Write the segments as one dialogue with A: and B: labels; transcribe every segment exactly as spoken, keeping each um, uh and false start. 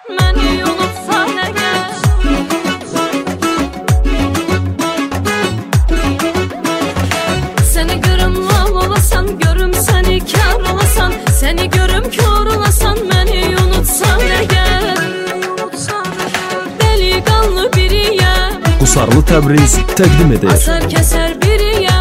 A: məni unutsan əgər. Səni görüm lal olasan, görüm səni kar olasan, səni görüm kör olasan, məni unutsan əgər. Dəliqanlı biriyəm,
B: Qusarlı Təbriz təqdim edir.
A: Asar kəsər biriyəm.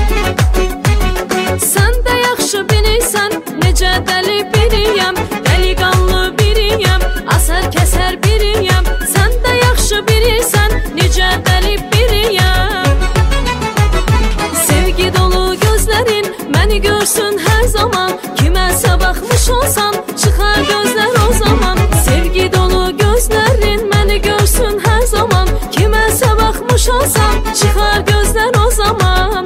A: Sən də yaxşı bilirsən, necə dəli biriyəm. Dəliqanlı biriyəm, asar kəsər biriyəm. Sən də yaxşı bilirsən, necə dəli biriyəm. Sevgi dolu gözlərin məni görsün hər zaman. Kiməsə baxmış olsan, çıxar gözlər o zaman. Sevgi dolu gözlərin məni görsün hər zaman. Kiməsə baxmış olsan, çıxar gözlər o zaman.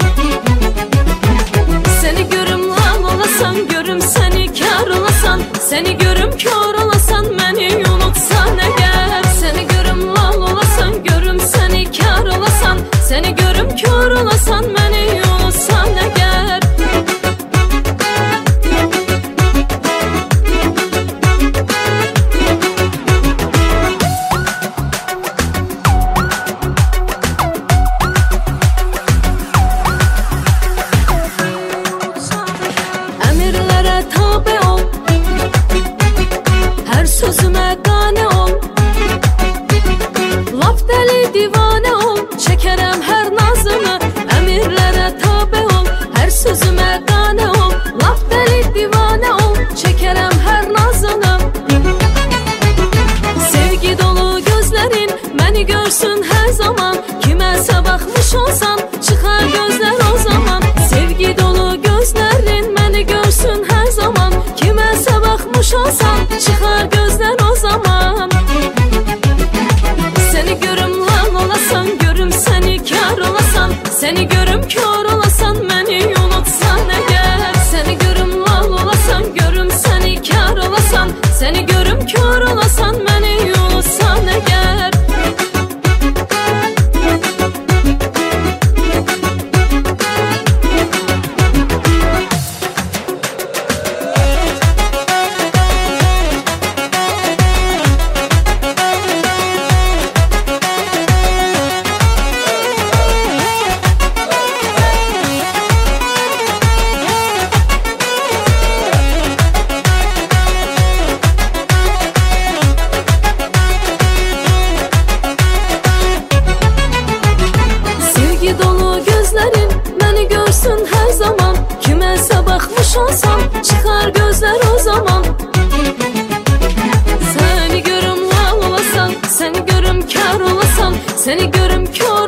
A: Səni görüm lal olasan, görüm səni kar olasan, səni görüm kör olasan, məni unutsan əgər. Səni görüm lal olasan, görüm səni kar olasan, səni görüm kör olasan, məni unutsan əgər. Əmirlərə tabe ol, hər sözümə qane ol. Lap dəli divanə ol, çəkərəm hər nazını. Əmirlərə tabe ol, hər sözümə qane ol. Lap dəli divanə ol, çəkərəm hər nazını. Sevgi dolu gözlərin məni görsün hər zaman. Kiməsə baxmış olsan, çıxar gözlər o zaman. Sevgi dolu gözlərin məni görsün hər zaman. Kiməsə baxmış olsan, çıxar gözlər o zaman. Səni görüm lal olasan, görüm səni kar olasan, səni görüm kör olasan, məni unutsan əgər. Səni görüm lal olasan, görüm səni kar olasan, səni görüm kör olasan, məni unutsan əgər. Sevgi dolu gözlərin məni görsün hər zaman. Kiməsə baxmış olsan, çıxar gözlər o zaman. Səni görüm lal olasan, səni görüm kar olasan, səni görüm kör